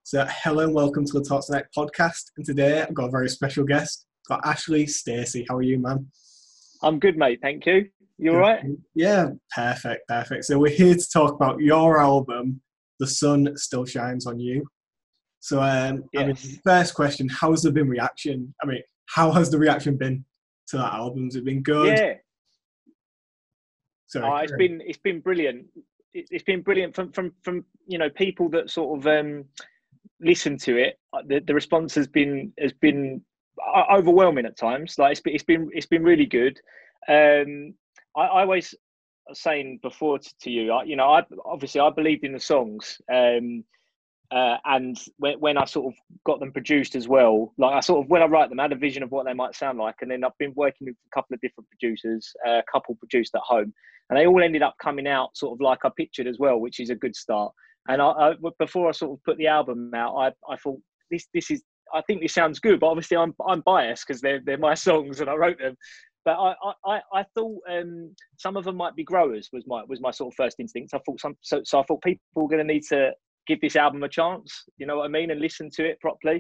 So, hello and welcome to the Talk Tonight podcast. And today I've got a very special guest. I've got Ashley Stacey. How are you, man? I'm good, mate. Thank you. You all right? Yeah, perfect. So we're here to talk about your album, The Sun Still Shines on You. So, Yes. first question, how has there been reaction? How has the reaction been to that album? Has it been good? Yeah. Sorry. It's been brilliant. It's been brilliant from people that sort of listen to it. The response has been overwhelming at times. Like it's been really good. I always saying before to you, I obviously I believed in the songs. And when I sort of got them produced as well, like when I write them, I had a vision of what they might sound like, and then I've been working with a couple of different producers, a couple produced at home, and they all ended up coming out sort of like I pictured as well, which is a good start. And before I sort of put the album out, I thought this is, I think this sounds good, but obviously I'm biased because they're my songs and I wrote them. But I thought some of them might be growers was my sort of first instinct. I thought so I thought people were going to need to give this album a chance, you know what I mean, and listen to it properly.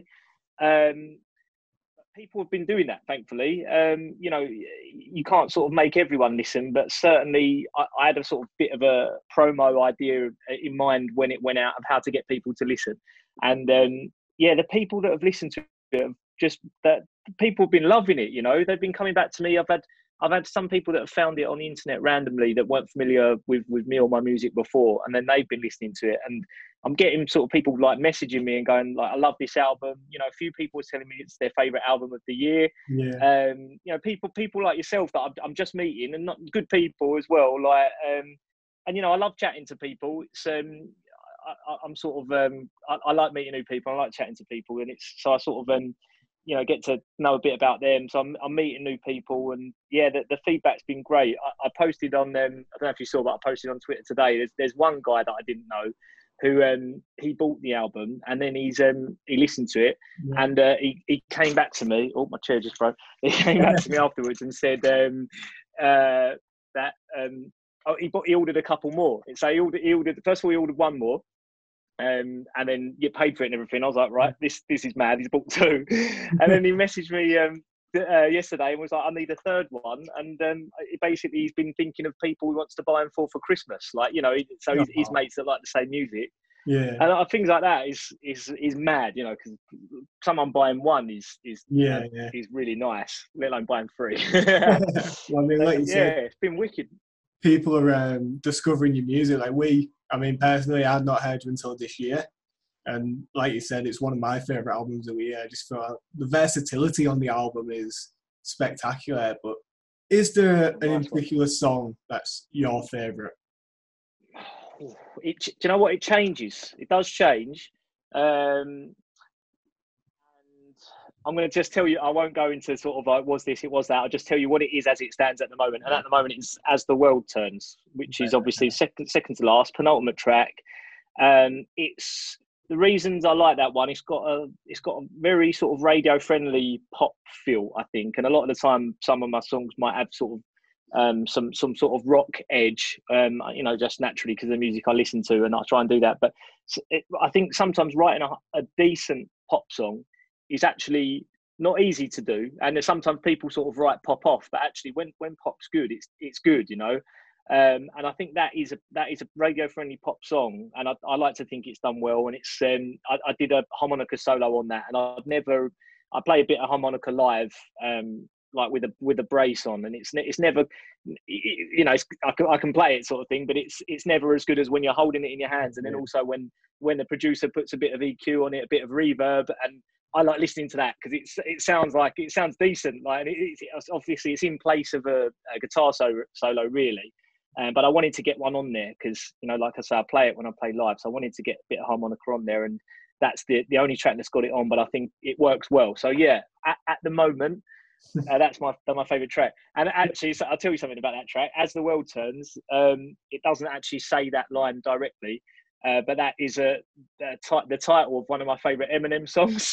People have been doing that, thankfully. You can't sort of make everyone listen, but certainly I had a sort of bit of a promo idea in mind when it went out of how to get people to listen. And the people that have listened to it have just, that people have been loving it, you know, they've been coming back to me. I've had some people that have found it on the internet randomly that weren't familiar with me or my music before, and then they've been listening to it. And I'm getting sort of people like messaging me and going like, "I love this album." You know, a few people are telling me it's their favourite album of the year. Yeah. People like yourself that I'm just meeting, and not good people as well. Like, I love chatting to people. It's I'm sort of I like meeting new people. I like chatting to people, and it's so I sort of get to know a bit about them. So I'm meeting new people, and the feedback's been great. I posted on I don't know if you saw, but I posted on Twitter today. There's one guy that I didn't know who he bought the album, and then he listened to it, and he came back to me. Oh, my chair just broke. He came back to me afterwards and said he ordered a couple more. So he ordered first of all, he ordered one more. And then you paid for it and everything. I was like, right, this is mad. He's bought two. And then he messaged me yesterday and was like, I need a third one. And basically he's been thinking of people he wants to buy them for Christmas. Like, you know, so his mates that like the same music. Yeah. And things like that is mad, you know, because someone buying one is really nice, let alone buying three. Like you said, it's been wicked. People are discovering your music. Personally, I had not heard you until this year. And like you said, it's one of my favourite albums of the year. I just feel the versatility on the album is spectacular. But is there an particular song that's your favourite? Do you know what? It changes. It does change. And I'm going to just tell you, I won't go into sort of like, was this, it was that. I'll just tell you what it is as it stands at the moment. And at the moment, it's As the World Turns, which is obviously second to last, penultimate track. It's the reasons I like that one. It's got a very sort of radio friendly pop feel, I think. And a lot of the time, some of my songs might have sort of some sort of rock edge, just naturally because of the music I listen to, and I try and do that. But I think sometimes writing a decent pop song is actually not easy to do, and sometimes people sort of write pop off, but actually when pop's good, it's good, you know. And I think that is a radio friendly pop song, and I like to think it's done well. And it's I did a harmonica solo on that, and I play a bit of harmonica live, like with a brace on, and it's never, I can play it sort of thing, but it's never as good as when you're holding it in your hands. And then also when the producer puts a bit of EQ on it, a bit of reverb, and I like listening to that because it sounds decent. Like it's obviously it's in place of a guitar solo really, but I wanted to get one on there because, you know, like I say, I play it when I play live, so I wanted to get a bit of harmonica on there, and that's the only track that's got it on. But I think it works well. So yeah, at the moment, that's my favourite track. And actually, so I'll tell you something about that track. As the World Turns, it doesn't actually say that line directly. But that is the title of one of my favourite Eminem songs.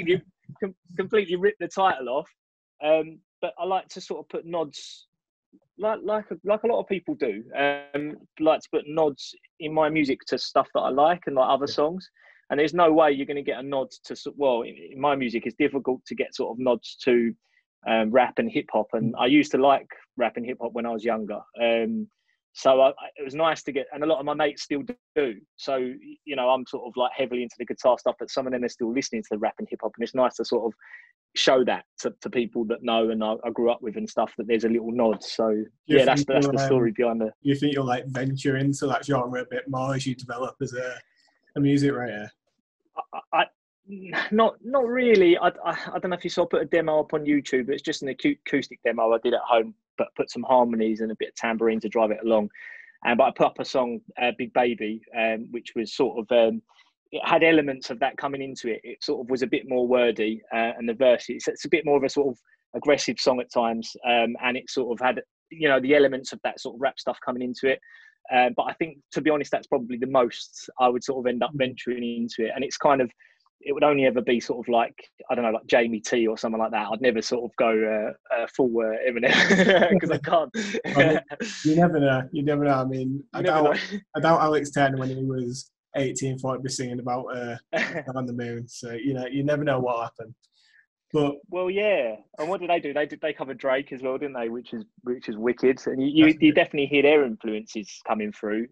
completely ripped the title off. But I like to sort of put nods like a lot of people do, like to put nods in my music to stuff that I like and like other songs. And there's no way you're going to get a nod to, well, in my music, it's difficult to get sort of nods to rap and hip hop. And I used to like rap and hip hop when I was younger. So it was nice to get, and a lot of my mates still do. So, you know, I'm sort of like heavily into the guitar stuff, but some of them are still listening to the rap and hip hop. And it's nice to sort of show that to people that know and I grew up with and stuff, that there's a little nod. So yeah, that's the story behind it. You think you'll like venture into that genre a bit more as you develop as a music writer? Not really. I don't know if you saw, I put a demo up on YouTube. It's just an acoustic demo I did at home, but put some harmonies and a bit of tambourine to drive it along. But I put up a song, Big Baby, which was sort of, it had elements of that coming into it. It sort of was a bit more wordy, and the verse, it's a bit more of a sort of aggressive song at times. And it sort of had, you know, the elements of that sort of rap stuff coming into it. But I think, to be honest, that's probably the most I would sort of end up venturing into it. And it's kind of, it would only ever be sort of like, I don't know, like Jamie T or something like that. I'd never sort of go full Eminem because I can't. You never know. You never know. I mean, I doubt Alex Turner, when he was 18, thought he'd be singing about on the moon. So, you know, you never know what'll happen. But well, yeah. And what did they do? They covered Drake as well, didn't they? Which is wicked. And you definitely hear their influences coming through.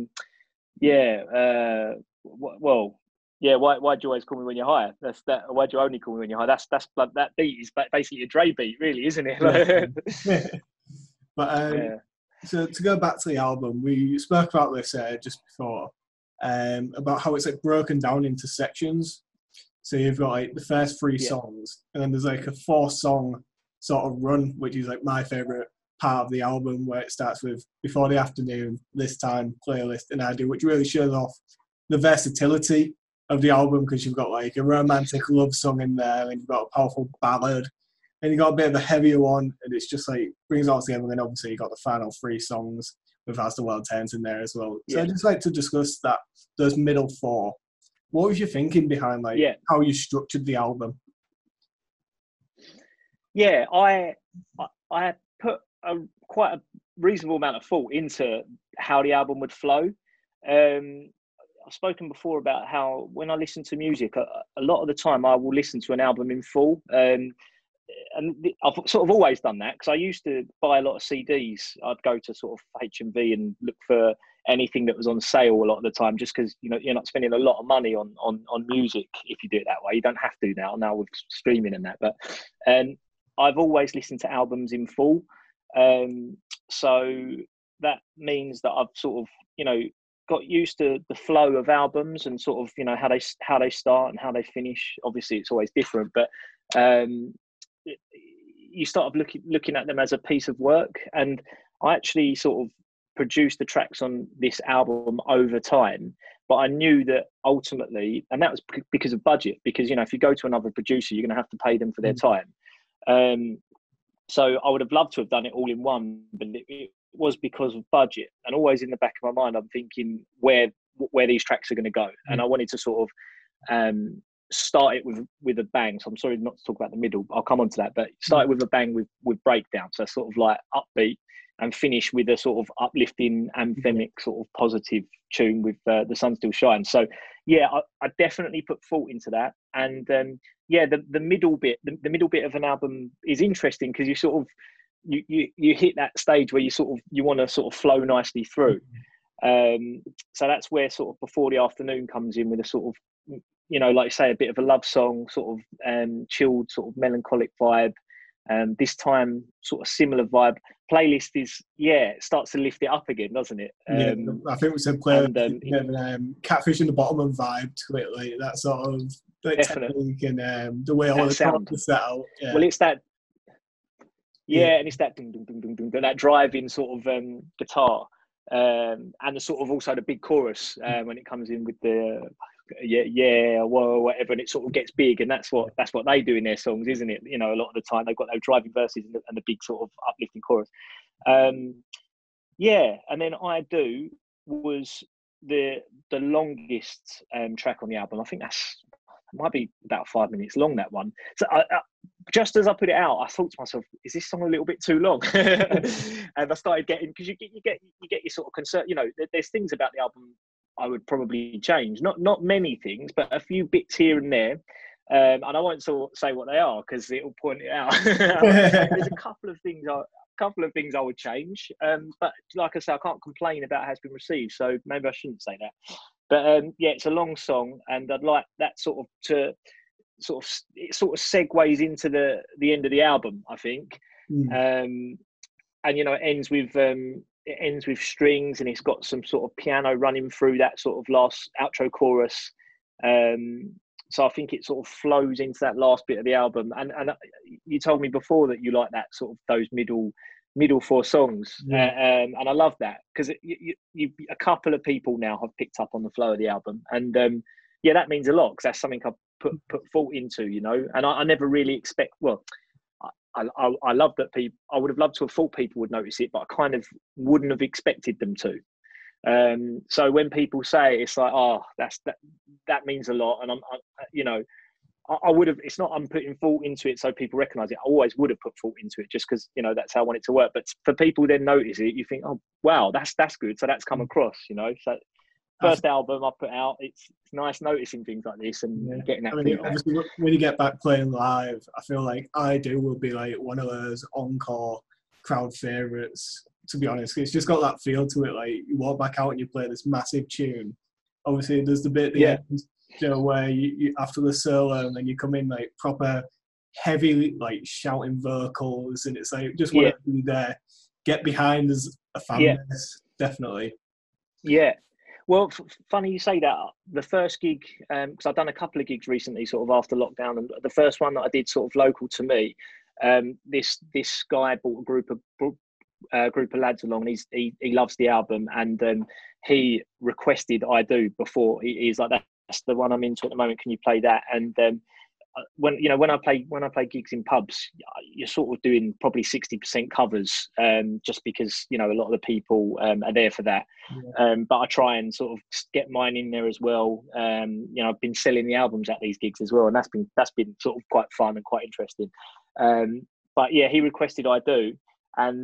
Well. Yeah, why do you always call me when you're high? That's that. Why do you only call me when you're high? That's like, that beat is basically a Dre beat, really, isn't it? Yeah. But so to go back to the album, we spoke about this just before, about how it's like broken down into sections. So you've got like the first three songs, and then there's like a 4-song sort of run, which is like my favorite part of the album, where it starts with Before the Afternoon, This Time, Playlist, and I Do, which really shows off the versatility of the album, because you've got like a romantic love song in there, and you've got a powerful ballad, and you've got a bit of a heavier one, and it's just like brings it all together. And then obviously you've got the final 3 songs with As the World Turns in there as well. So I'd just like to discuss those middle 4. What was your thinking behind how you structured the album? Yeah, I put quite a reasonable amount of thought into how the album would flow. I've spoken before about how when I listen to music, a lot of the time I will listen to an album in full. And I've sort of always done that, because I used to buy a lot of CDs. I'd go to sort of HMV and look for anything that was on sale a lot of the time, just because, you know, you're not spending a lot of money on music if you do it that way. You don't have to now with streaming and that. But I've always listened to albums in full. So that means that I've sort of, you know, got used to the flow of albums and sort of, you know, how they start and how they finish. Obviously it's always different, but you start looking at them as a piece of work. And I actually sort of produced the tracks on this album over time, but I knew that ultimately, and that was because of budget, because, you know, if you go to another producer, you're going to have to pay them for their time. So I would have loved to have done it all in one, but it was because of budget. And always in the back of my mind, I'm thinking where these tracks are going to go. And I wanted to sort of start it with a bang. So I'm sorry not to talk about the middle. I'll come on to that. But start it with a bang with breakdowns. So sort of like upbeat, and finish with a sort of uplifting, anthemic, sort of positive tune with The Sun Still Shines. So yeah, I definitely put thought into that. And the middle bit, the middle bit of an album is interesting, because you sort of you hit that stage where you want to sort of flow nicely through. So that's where sort of Before the Afternoon comes in, with a sort of, you know, like you say, a bit of a love song, sort of chilled, sort of melancholic vibe. This Time, sort of similar vibe. Playlist is, it starts to lift it up again, doesn't it? I think we said Playlist, Catfish in the Bottom vibe to it, like that sort of technique and the way all the sound is set out. Yeah. Well, it's that. And it's that ding, ding, ding, ding, ding, that driving sort of guitar, and the sort of also the big chorus when it comes in with the whoa, whatever, and it sort of gets big, and that's what they do in their songs, isn't it? You know, a lot of the time they've got those driving verses and the big sort of uplifting chorus. And then I Do was the longest track on the album. I think might be about 5 minutes long, that one. So just as I put it out, I thought to myself, "Is this song a little bit too long?" And I started getting, because you get your sort of concern. You know, there's things about the album I would probably change. Not many things, but a few bits here and there. And I won't sort of say what they are because it'll point it out. There's a couple of things I would change. But like I say, I can't complain about how it's been received, so maybe I shouldn't say that. But yeah, it's a long song, and I'd like that sort of it sort of segues into the end of the album, I think. And you know, it ends with strings, and it's got some sort of piano running through that sort of last outro chorus. So I think it sort of flows into that last bit of the album. And you told me before that you like that sort of those middle 4 songs. And I love that, because you a couple of people now have picked up on the flow of the album, and yeah, that means a lot, because that's something I've put thought into, you know. And I never really expect, well, I love that people, I would have loved to have thought people would notice it, but I kind of wouldn't have expected them to. So when people say it, it's like, oh, that means a lot. And you know, I would have, it's not I'm putting thought into it so people recognise it. I always would have put thought into it, just because, you know, that's how I want it to work. But for people then notice it, you think, oh wow, that's good. So that's come across, you know. So first album I put out, it's nice noticing things like this and getting that feedback. Obviously, when you get back playing live, I feel like I Do will be like one of those encore crowd favourites, to be honest. It's just got that feel to it, like you walk back out and you play this massive tune. Obviously there's the bit at the end, you know, where you after the solo, and then you come in like proper heavy, like shouting vocals, and it's like just want to be there, get behind as a fan base, definitely. Yeah. Well, funny you say that. The first gig, because I've done a couple of gigs recently, sort of after lockdown, and the first one that I did, sort of local to me, this guy brought a group of lads along, and he loves the album, and he requested I Do before. He's like, that's the one I'm into at the moment. Can you play that? And when I play gigs in pubs, you're sort of doing probably 60% covers, just because, you know, a lot of the people are there for that. But I try and sort of get mine in there as well. You know, I've been selling the albums at these gigs as well, and that's been sort of quite fun and quite interesting. But yeah, he requested I Do, and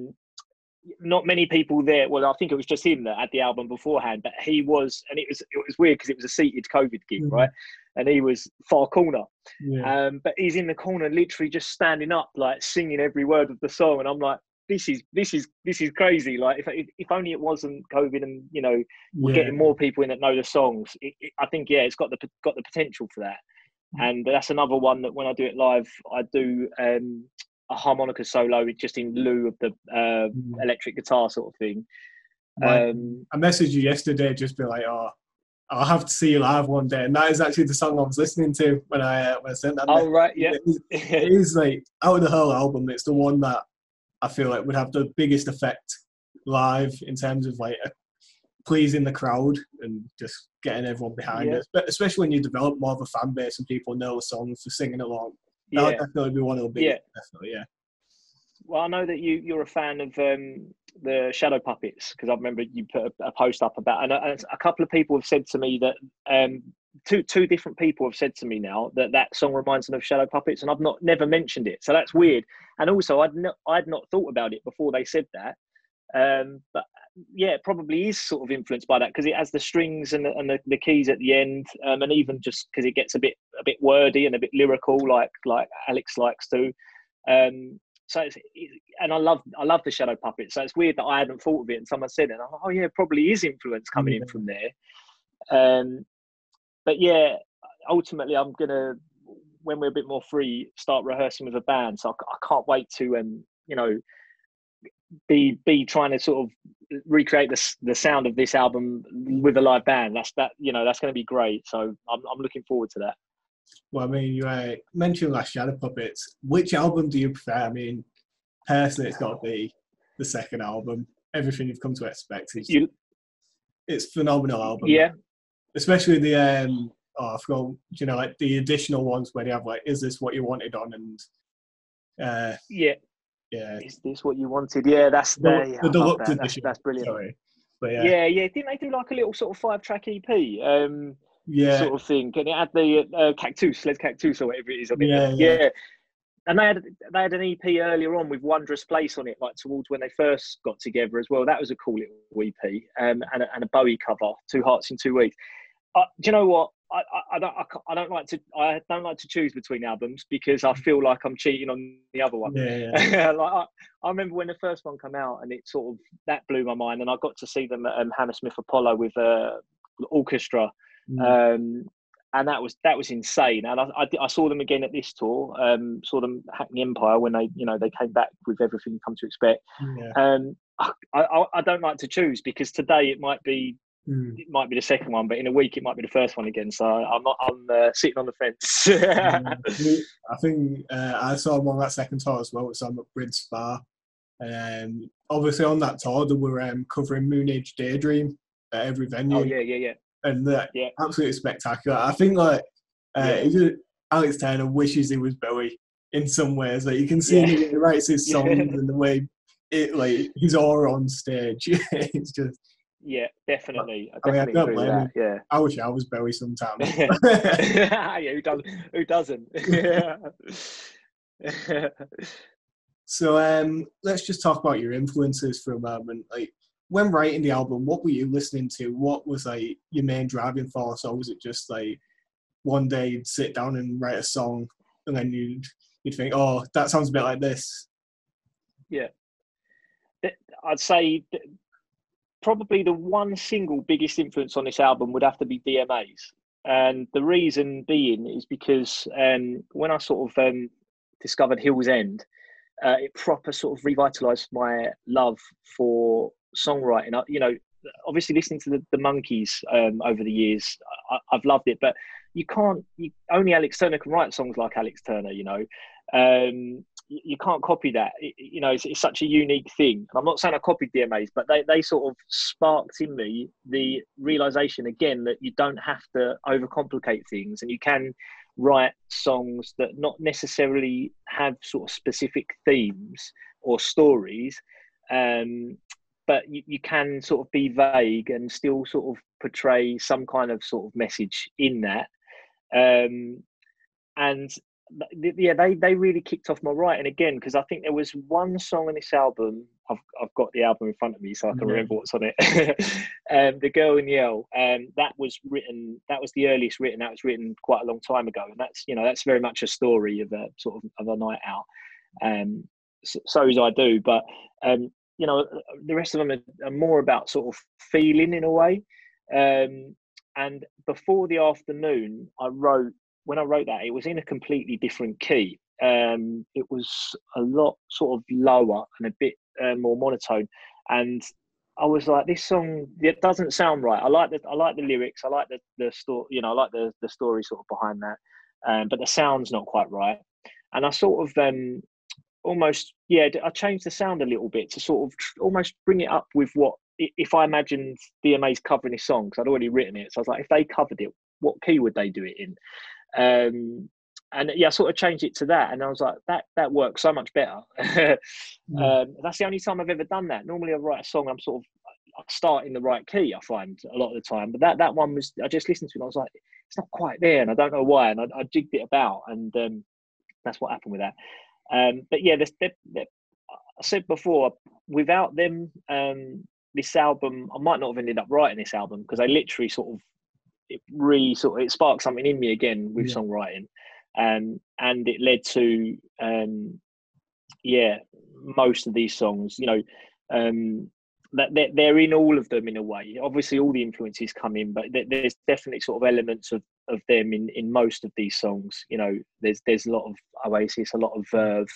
not many people there. Well, I think it was just him that had the album beforehand, but he was, and it was weird because it was a seated COVID gig, right? And he was far corner, but he's in the corner, literally just standing up, like singing every word of the song. And I'm like, this is crazy. Like, if only it wasn't COVID, and, you know, we're getting more people in that know the songs. I think it's got the potential for that. And that's another one that when I do it live, I do a harmonica solo just in lieu of the electric guitar sort of thing. I messaged you yesterday, just be like, oh, I'll have to see you live one day, and that is actually the song I was listening to when I sent that. Oh, right, yeah. It is like, out of the whole album, it's the one that I feel like would have the biggest effect live in terms of like pleasing the crowd and just getting everyone behind it. But especially when you develop more of a fan base and people know the songs for singing along. That would definitely be one of the biggest. Definitely. Well, I know that you're a fan of the Shadow Puppets, because I remember you put a post up about, and a couple of people have said to me that two different people have said to me now that song reminds them of Shadow Puppets, and I've never mentioned it, so that's weird. And also, I'd not thought about it before they said that, but yeah, it probably is sort of influenced by that, because it has the strings and the keys at the end, and even just because it gets a bit wordy and a bit lyrical, like Alex likes to. So and I love the Shadow Puppets. So it's weird that I hadn't thought of it, and someone said it. Oh yeah, probably is influence coming in from there. But yeah, ultimately, I'm gonna, when we're a bit more free, start rehearsing with a band. So I can't wait to you know, be trying to sort of recreate the sound of this album with a live band. That's going to be great. So I'm looking forward to that. Well, I mean, you mentioned last Shadow Puppets. Which album do you prefer? I mean, personally, it's got to be the second album. Everything You've Come to Expect. It's a phenomenal album. Yeah. Especially the I forgot, you know, like the additional ones where they have like, Is This What You Wanted on, and Is This What You Wanted? Yeah, that's the deluxe edition. That's brilliant. Sorry. But yeah. Didn't they do like a little sort of 5-track EP? Sort of thing. And it had the Cactus, Les Cactus, or whatever it is. and they had an EP earlier on with Wondrous Place on it, like towards when they first got together as well. That was a cool little EP, and a Bowie cover, Two Hearts in 2 Weeks. Do you know what? I don't like to choose between albums because I feel like I'm cheating on the other one. Yeah. Like I remember when the first one came out, and it sort of that blew my mind, and I got to see them at Hammersmith Apollo with orchestra. And that was insane. And I saw them again at this tour. Saw them Hackney Empire when they came back with Everything You Come to Expect. Yeah. I don't like to choose because today it might be the second one, but in a week it might be the first one again. So I'm sitting on the fence. I think I saw them on that second tour as well. It's on Bridge Spa. Obviously on that tour they were covering Moon Age Daydream at every venue. Oh yeah. And absolutely spectacular. I think Alex Turner wishes he was Bowie in some ways. Like you can see he writes his songs and the way his aura on stage. It's just definitely. I don't agree with that. Yeah, I wish I was Bowie sometimes. Who doesn't? Yeah. So let's just talk about your influences for a moment. Like when writing the album, what were you listening to? What was like your main driving force, or was it just like one day you'd sit down and write a song, and then you'd think, oh, that sounds a bit like this? Yeah, I'd say probably the one single biggest influence on this album would have to be DMAs, and the reason being is because when I sort of discovered Hill's End, it proper sort of revitalised my love for songwriting. Obviously listening to the Monkees over the years, I've loved it, but only Alex Turner can write songs like Alex Turner. You can't copy that. It's such a unique thing. And I'm not saying I copied DMAs, but they sort of sparked in me the realization again that you don't have to overcomplicate things, and you can write songs that not necessarily have sort of specific themes or stories, but you can sort of be vague and still sort of portray some kind of sort of message in that. And they really kicked off my writing again, because I think there was one song on this album. I've got the album in front of me so I can remember what's on it. The Girl in Yell. That was the earliest written. That was written quite a long time ago, and that's very much a story of a sort of a night out. So as I do, but the rest of them are more about sort of feeling in a way. And Before the Afternoon, when I wrote that, it was in a completely different key. It was a lot sort of lower and a bit more monotone. And I was like, this song, it doesn't sound right. I like the lyrics. I like the story. I like the story sort of behind that. But the sound's not quite right. And I sort of I changed the sound a little bit to sort of almost bring it up with what if I imagined DMA's covering this song, because I'd already written it. So I was like, if they covered it, what key would they do it in? And I sort of changed it to that, and I was like, that works so much better. That's the only time I've ever done that. Normally I write a song, I start in the right key, I find a lot of the time, but that one was, I just listened to it and I was like, it's not quite there, and I don't know why, and I jigged it about, and that's what happened with that. But yeah, I said before, without them, this album, I might not have ended up writing this album, because I literally it sparked something in me again with songwriting, and it led to most of these songs, that they're in all of them in a way. Obviously all the influences come in, but there's definitely sort of elements of them in most of these songs. There's a lot of Oasis, a lot of Verve,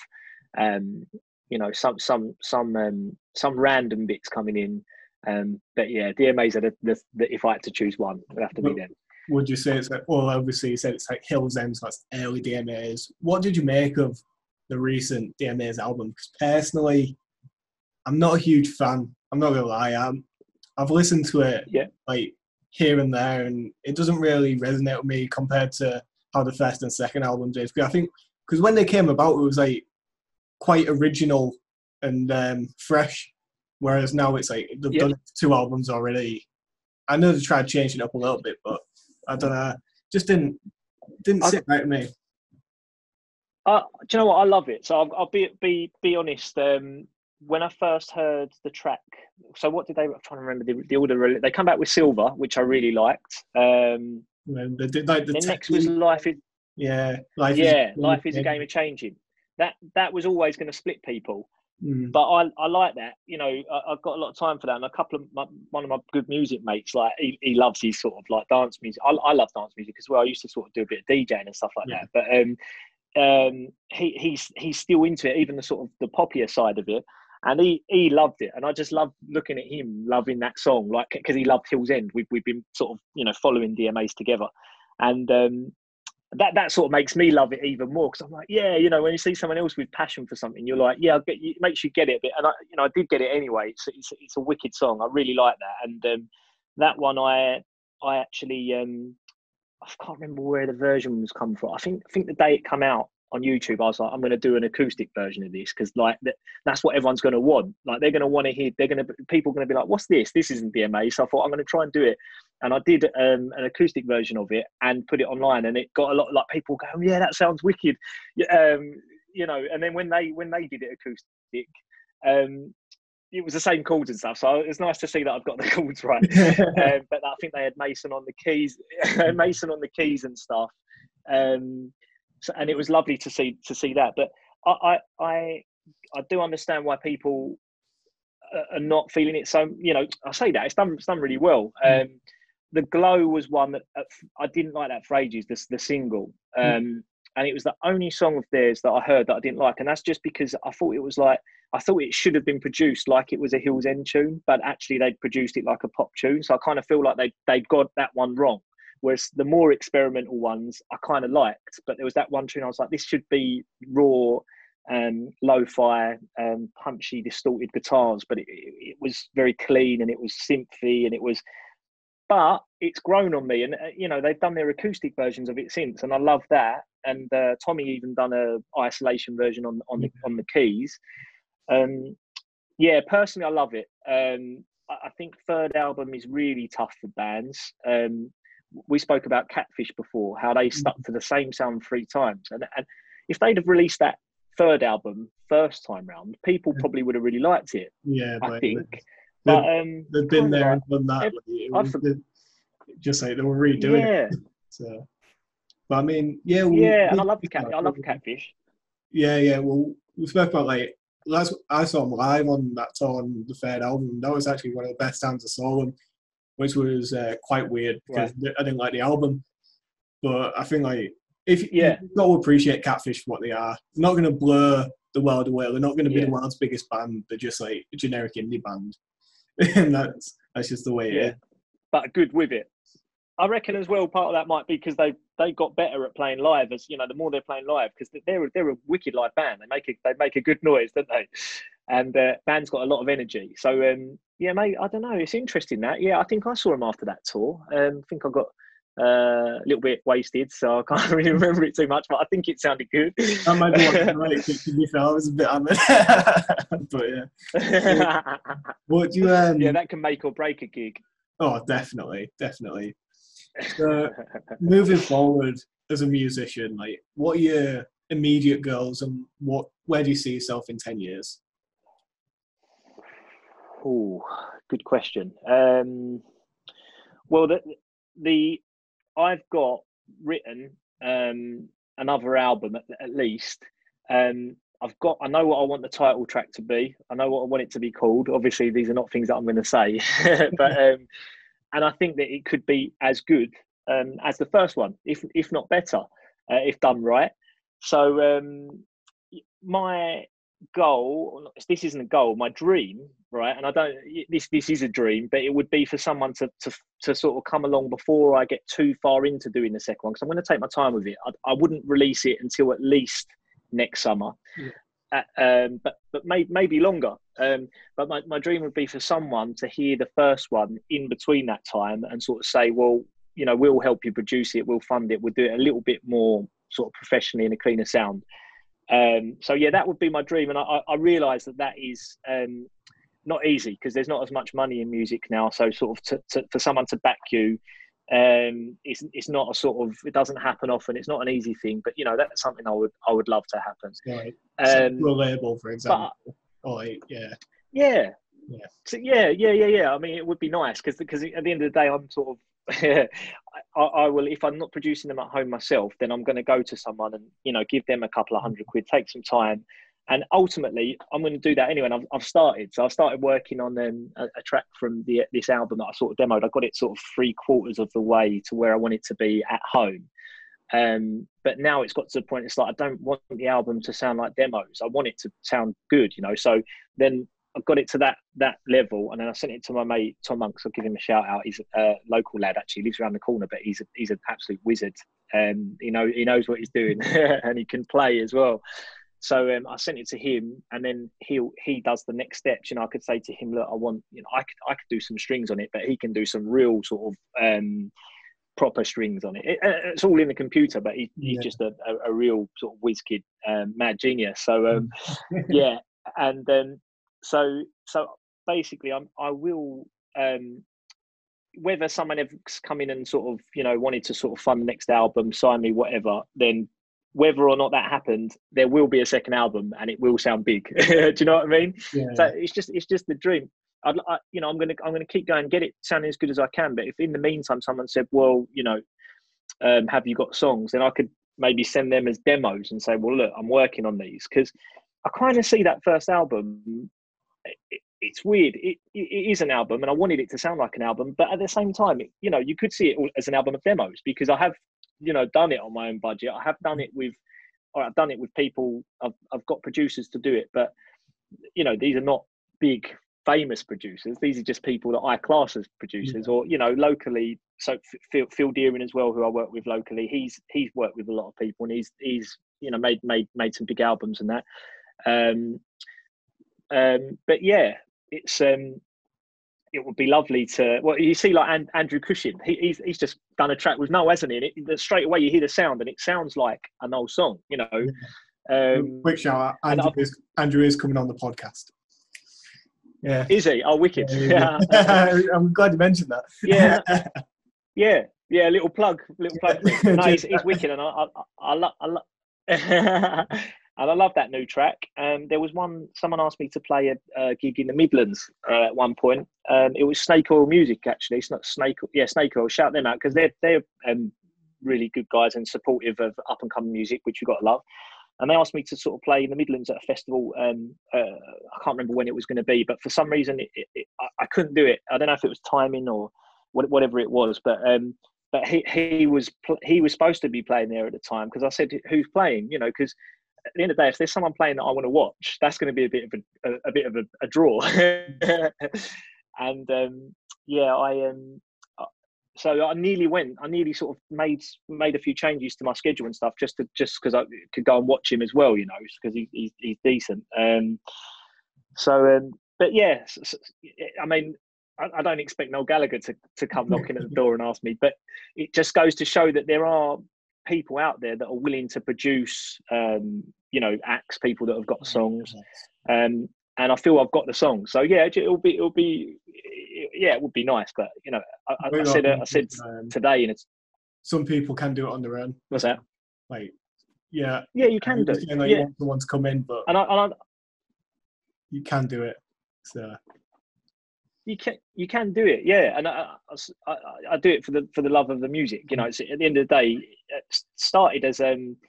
some random bits coming in. But yeah, DMAs are the if I had to choose one, it would have to be them. Would you say it's like, well, obviously you said it's like Hill's End, so that's early DMAs. What did you make of the recent DMAs album? Because personally, I'm not a huge fan. I'm not gonna lie. I've listened to it like here and there, and it doesn't really resonate with me compared to how the first and second album did. Because I think when they came about, it was like quite original and fresh. Whereas now it's like they've done 2 albums already. I know they tried changing it up a little bit, but I don't know. Just didn't sit right with me. Do you know what? I love it. So I'll be honest. When I first heard the track, so what did they? I'm trying to remember the order. They come back with Silver, which I really liked. They did like the then next was Life is Life Life is a Game of Changing. That was always going to split people. Mm. But I like that. You know, I've got a lot of time for that. And one of my good music mates, like he loves his sort of like dance music. I love dance music as well. I used to sort of do a bit of DJing and stuff like that. But he's still into it, even the sort of the poppier side of it. And he loved it. And I just love looking at him loving that song, like, because he loved Hill's End. We've been sort of, you know, following DMAs together. And that sort of makes me love it even more, because I'm like, yeah, you know, when you see someone else with passion for something, you're like, yeah, it makes you get it a bit. And I did get it anyway. It's a wicked song. I really like that. And that one, I actually, I can't remember where the version was come from. I think the day it came out on YouTube, I was like, I'm going to do an acoustic version of this, because like that's what everyone's going to want. Like they're going to want to hear. People are going to be like, what's this? This isn't DMA. So I thought I'm going to try and do it. And I did an acoustic version of it and put it online, and it got a lot of like people go, oh, yeah, that sounds wicked. You know, and then when they did it acoustic, it was the same chords and stuff. So it's nice to see that I've got the chords right. But I think they had Mason on the keys, and stuff. And it was lovely to see that. But I do understand why people are not feeling it. So, you know, I say that it's done really well. The Glow was one that I didn't like that for ages, the single. And it was the only song of theirs that I heard that I didn't like. And that's just because I thought it should have been produced like it was a Hill's End tune, but actually they'd produced it like a pop tune. So I kind of feel like they got that one wrong. Whereas the more experimental ones I kind of liked, but there was that one tune I was like, this should be raw, lo-fi, punchy, distorted guitars, but it was very clean, and it was synthy, and but it's grown on me. And you know, they've done their acoustic versions of it since, and I love that. And Tommy even done a isolation version on the keys. Yeah, personally, I love it. I think third album is really tough for bands. We spoke about Catfish before, how they stuck to the same sound 3 times. And if they'd have released that third album first time round, people probably would have really liked it. Yeah, I think. But they've been there and done that. Just like they were redoing it. So, but I mean, yeah. And I love Catfish. Yeah. Well, we spoke about like I saw them live on that tour on the third album. That was actually one of the best times I saw them, which was quite weird because I didn't like the album. But I think like you've got to appreciate Catfish for what they are. They're not going to blur the world away. They're not going to be the world's biggest band. They're just like a generic indie band, and that's just the way it is. But good with it. I reckon as well, part of that might be because they got better at playing live. As you know, the more they're playing live, because they're a wicked live band. They make a good noise, don't they? And band's got a lot of energy. So yeah, mate, I don't know. It's interesting that. Yeah, I think I saw him after that tour. I think I got a little bit wasted, so I can't really remember it too much. But I think it sounded good. That might be what to be fair. I was a bit hammered, but yeah. What do you? Yeah, that can make or break a gig. Oh, definitely. So, moving forward as a musician, like, what are your immediate goals, and where do you see yourself in 10 years? Oh, good question. Well, I've got written another album at least. I know what I want the title track to be. I know what I want it to be called. Obviously, these are not things that I'm going to say, but and I think that it could be as good as the first one, if not better, if done right. So my goal, this isn't a goal, my dream, right? And I don't. This is a dream, but it would be for someone to sort of come along before I get too far into doing the second one, because I'm going to take my time with it. I wouldn't release it until at least next summer. But maybe longer. But my dream would be for someone to hear the first one in between that time and sort of say, well, you know, we'll help you produce it, we'll fund it, we'll do it a little bit more sort of professionally in a cleaner sound. So yeah, that would be my dream. And I realise that is not easy, because there's not as much money in music now. So sort of for someone to back you It's not a sort of, it doesn't happen often. It's not an easy thing, but that's something I would love to happen. Right. So a label, for example. Yeah. So I mean, it would be nice because at the end of the day, I'm sort of I will, if I'm not producing them at home myself, then I'm going to go to someone and give them a couple of £100, take some time, and ultimately I'm going to do that anyway. And I've started. So I started working on a track from this album that I sort of demoed. I got it sort of 3/4 of the way to where I want it to be at home. But now it's got to the point, it's like I don't want the album to sound like demos. I want it to sound good, So then I got it to that level, and then I sent it to my mate Tom Monks. I'll give him a shout out. He's a local lad, actually. He lives around the corner, but he's an absolute wizard. He knows what he's doing, and he can play as well. So I sent it to him, and then he does the next steps. I could say to him, look, I want, I could do some strings on it, but he can do some real sort of proper strings on it. It's all in the computer, but he's just a real sort of whiz kid, mad genius. So and so basically, I will, whether someone has come in and sort of wanted to sort of fund the next album, sign me, whatever, then whether or not that happened, there will be a second album and it will sound big. Do you know what I mean? Yeah. So it's just the dream. I'm gonna keep going, get it sounding as good as I can. But if in the meantime someone said, well, have you got songs? Then I could maybe send them as demos and say, well, look, I'm working on these, because I kind of see that first album. It's weird. It is an album, and I wanted it to sound like an album, but at the same time, you could see it as an album of demos, because I have, done it on my own budget. I have done it with people. I've got producers to do it, but these are not big famous producers. These are just people that I class as producers, or locally. So Phil Deering as well, who I work with locally. He's worked with a lot of people, and he's made some big albums and that. But yeah, it's it would be lovely to. Well, you see, like Andrew Cushing, he's just done a track with Noel, hasn't he? And straight away you hear the sound, and it sounds like an old song, Quick shout out, Andrew is coming on the podcast. Yeah, is he? Oh, wicked! Yeah. I'm glad you mentioned that. Yeah. Little plug. No, he's wicked, and I love. And I love that new track. There was someone asked me to play a gig in the Midlands at one point. It was Snake Oil Music, actually. It's not Snake Oil. Shout them out, because they're really good guys and supportive of up and coming music, which you've got to love. And they asked me to sort of play in the Midlands at a festival. I can't remember when it was going to be, but for some reason I couldn't do it. I don't know if it was timing or whatever it was, but he was supposed to be playing there at the time, because I said, who's playing? Because at the end of the day, if there's someone playing that I want to watch, that's going to be a bit of a draw. And so I nearly went. I nearly sort of made a few changes to my schedule and stuff, just because I could go and watch him as well, because he's decent. But yeah, I mean, I don't expect Noel Gallagher to come knocking at the door and ask me, but it just goes to show that there are people out there that are willing to produce, acts, people that have got songs, and I feel I've got the song. So yeah, it would be nice. But I said today, and it's some people can do it on their own. What's that? Like, yeah, you can do. You want someone to come in, but you can do it. So. You can do it, yeah, and I do it for the love of the music. It's, at the end of the day, it started as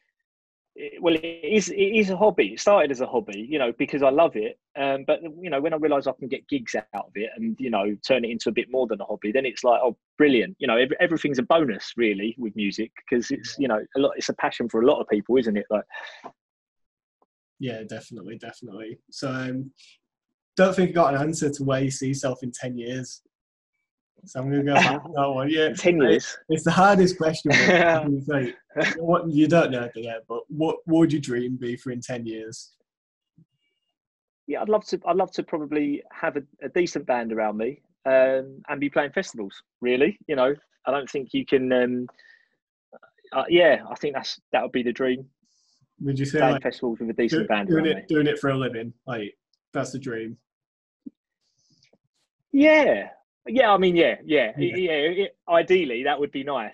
it is a hobby. It started as a hobby, because I love it. But when I realise I can get gigs out of it and turn it into a bit more than a hobby, then it's like, oh, brilliant. Everything's a bonus really with music, because it's it's a passion for a lot of people, isn't it? Like, yeah, definitely. So. Don't think I got an answer to where you see yourself in 10 years. So I'm going to go back to that one. Yeah, 10 years. It's the hardest question. What you don't know yet, but what would your dream be for in 10 years? Yeah, I'd love to probably have a decent band around me, and be playing festivals. Really, I don't think you can. I think that would be the dream. Would you say playing festivals with a decent band around me? Doing it for a living, like that's the dream? Yeah, Yeah, I mean, ideally, that would be nice.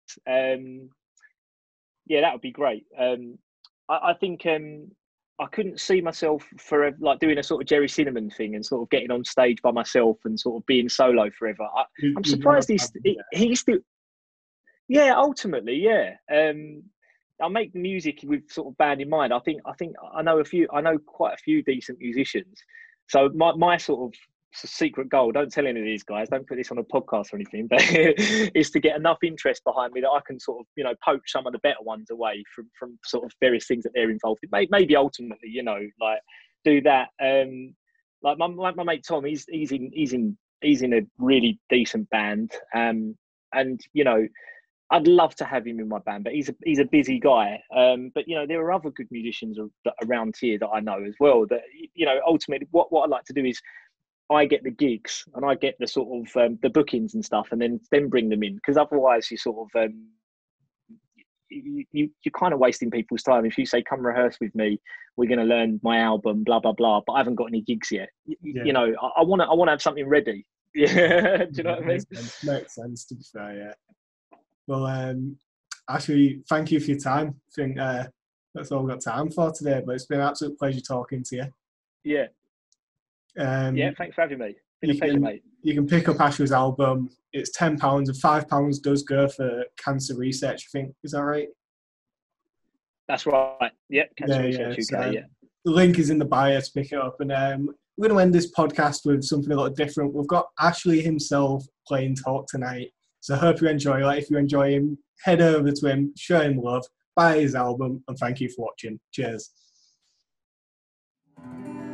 Yeah, that would be great. I think I couldn't see myself for like doing a sort of Jerry Cinnamon thing and sort of getting on stage by myself and sort of being solo forever. I'm You'd want surprised to have, yeah. he's still. Yeah, ultimately, yeah. I make music with sort of band in mind. I think I know quite a few decent musicians. So my sort of secret goal, don't tell any of these guys, don't put this on a podcast or anything, but is to get enough interest behind me that I can sort of, poach some of the better ones away from sort of various things that they're involved in. Maybe ultimately, like do that. Like my mate Tom, he's in a really decent band. And I'd love to have him in my band, but he's a busy guy. But there are other good musicians around here that I know as well. That ultimately, what I like to do is I get the gigs and I get the sort of the bookings and stuff, and then bring them in, because otherwise you sort of you're kind of wasting people's time if you say come rehearse with me, we're going to learn my album, blah blah blah, but I haven't got any gigs yet. I want to have something ready. Yeah, do you know what I mean? Makes sense, to be fair. Yeah. Well, actually, thank you for your time. I think that's all we've got time for today, but it's been an absolute pleasure talking to you. Yeah. Yeah, thanks for having me. It's been a pleasure, mate. You can pick up Ashley's album. It's £10 and £5 does go for cancer research, I think. Is that right? That's right. Yep, Cancer Research UK, yeah. The link is in the bio to pick it up. And we're going to end this podcast with something a little different. We've got Ashley himself playing Talk tonight. So I hope you enjoy it. If you enjoy him, head over to him, show him love, buy his album, and thank you for watching. Cheers.